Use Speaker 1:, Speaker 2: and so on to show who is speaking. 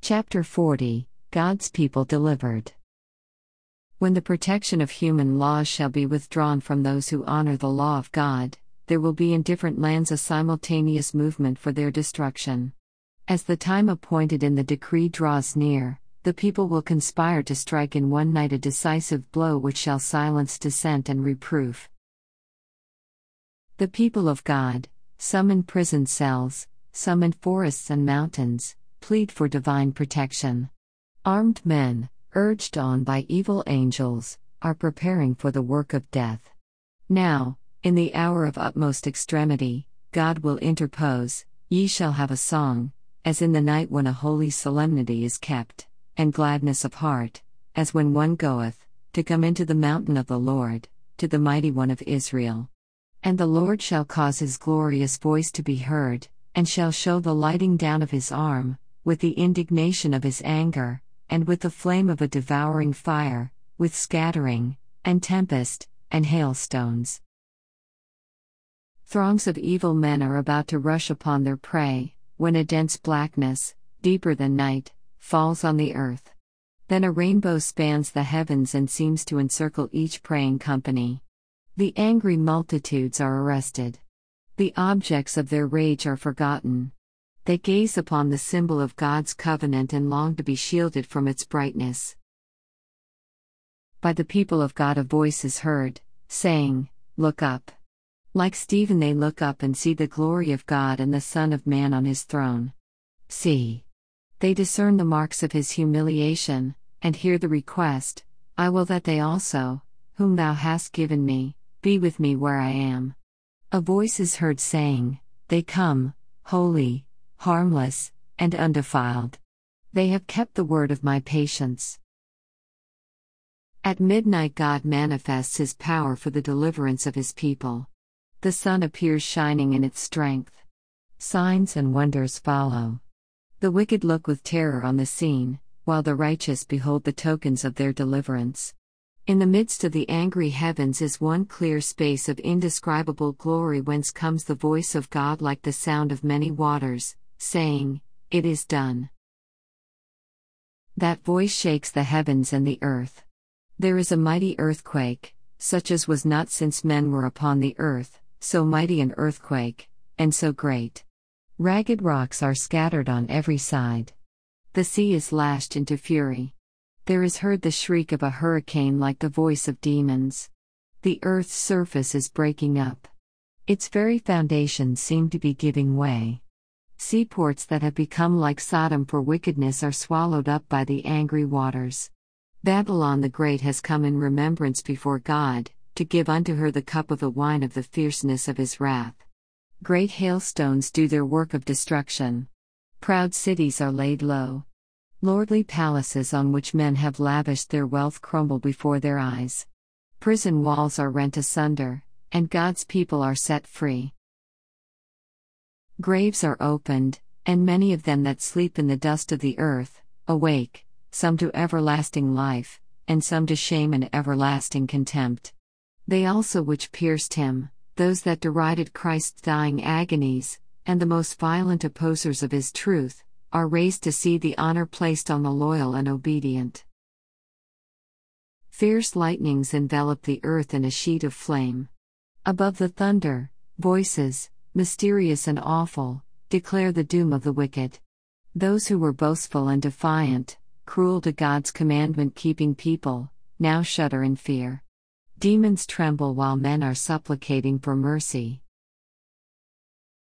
Speaker 1: Chapter 40 God's People Delivered. When the protection of human laws shall be withdrawn from those who honor the law of God, there will be in different lands a simultaneous movement for their destruction. As the time appointed in the decree draws near, the people will conspire to strike in one night a decisive blow which shall silence dissent and reproof. The people of God, some in prison cells, some in forests and mountains, plead for divine protection. Armed men, urged on by evil angels, are preparing for the work of death. Now, in the hour of utmost extremity, God will interpose. Ye shall have a song, as in the night when a holy solemnity is kept, and gladness of heart, as when one goeth to come into the mountain of the Lord, to the mighty one of Israel. And the Lord shall cause his glorious voice to be heard, and shall show the lighting down of his arm, with the indignation of his anger, and with the flame of a devouring fire, with scattering, and tempest, and hailstones. Throngs of evil men are about to rush upon their prey, when a dense blackness, deeper than night, falls on the earth. Then a rainbow spans the heavens and seems to encircle each praying company. The angry multitudes are arrested. The objects of their rage are forgotten. They gaze upon the symbol of God's covenant and long to be shielded from its brightness. By the people of God a voice is heard, saying, "Look up." Like Stephen they look up and see the glory of God and the Son of Man on his throne. See. They discern the marks of his humiliation, and hear the request, "I will that they also, whom thou hast given me, be with me where I am." A voice is heard saying, "They come, holy, harmless, and undefiled. They have kept the word of my patience." At midnight God manifests his power for the deliverance of his people. The sun appears shining in its strength. Signs and wonders follow. The wicked look with terror on the scene, while the righteous behold the tokens of their deliverance. In the midst of the angry heavens is one clear space of indescribable glory whence comes the voice of God like the sound of many waters, saying, "It is done." That voice shakes the heavens and the earth. There is a mighty earthquake, such as was not since men were upon the earth, so mighty an earthquake, and so great. Ragged rocks are scattered on every side. The sea is lashed into fury. There is heard the shriek of a hurricane like the voice of demons. The earth's surface is breaking up. Its very foundations seem to be giving way. Seaports that have become like Sodom for wickedness are swallowed up by the angry waters. Babylon the Great has come in remembrance before God, to give unto her the cup of the wine of the fierceness of his wrath. Great hailstones do their work of destruction. Proud cities are laid low. Lordly palaces on which men have lavished their wealth crumble before their eyes. Prison walls are rent asunder, and God's people are set free. Graves are opened, and many of them that sleep in the dust of the earth, awake, some to everlasting life, and some to shame and everlasting contempt. They also which pierced him, those that derided Christ's dying agonies, and the most violent opposers of his truth, are raised to see the honor placed on the loyal and obedient. Fierce lightnings envelop the earth in a sheet of flame. Above the thunder, voices, mysterious and awful, declare the doom of the wicked. Those who were boastful and defiant, cruel to God's commandment-keeping people, now shudder in fear. Demons tremble while men are supplicating for mercy.